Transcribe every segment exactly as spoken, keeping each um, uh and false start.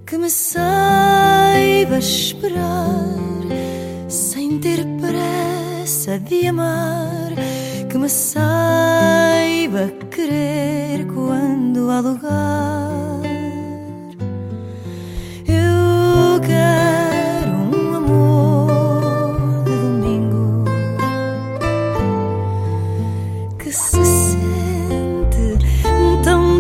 que me saiba esperar sem ter pressa de amar, que me saiba querer quando há lugar. Eu quero um amor de domingo que se sente tão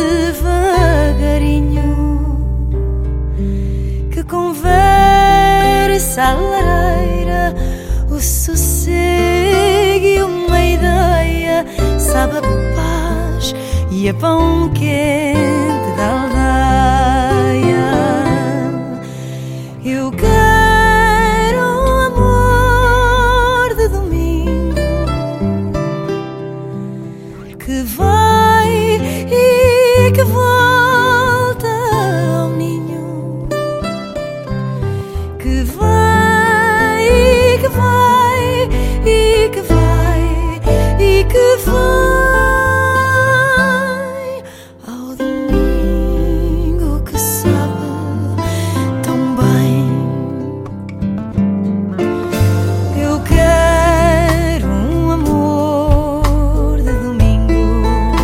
devagarinho, que conversa à lareira, o sossego e uma ideia, sabe a paz e a pão quente da aldeia. Eu quero um amor de domingo que vai e que volta ao ninho, que vai e que vai e que vai e que vai ao domingo que sabe tão bem. Eu quero um amor de domingo,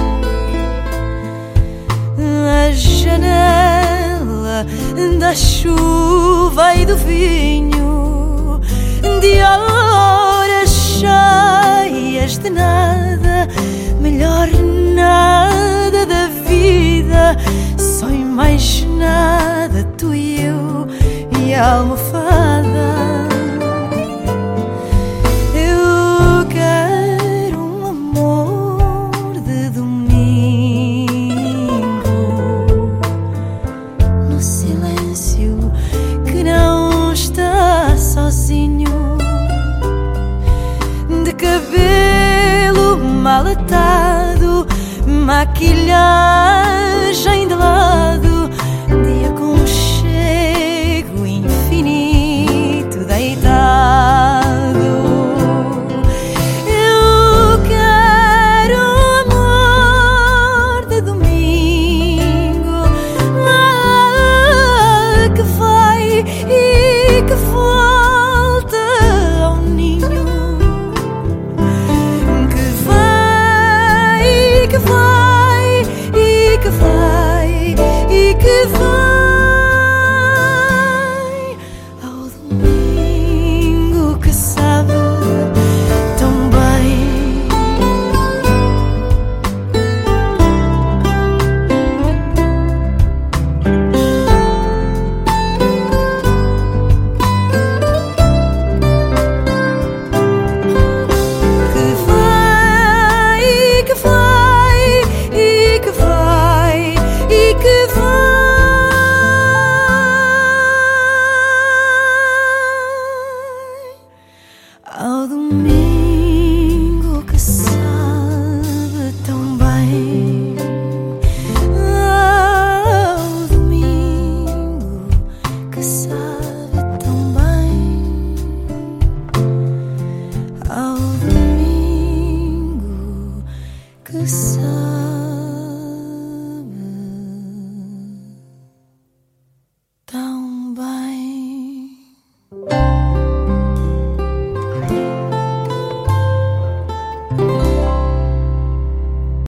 a janela da chuva e do vinho, de horas cheias de nada, melhor nada da vida, só em mais nada tu e eu e a almofada.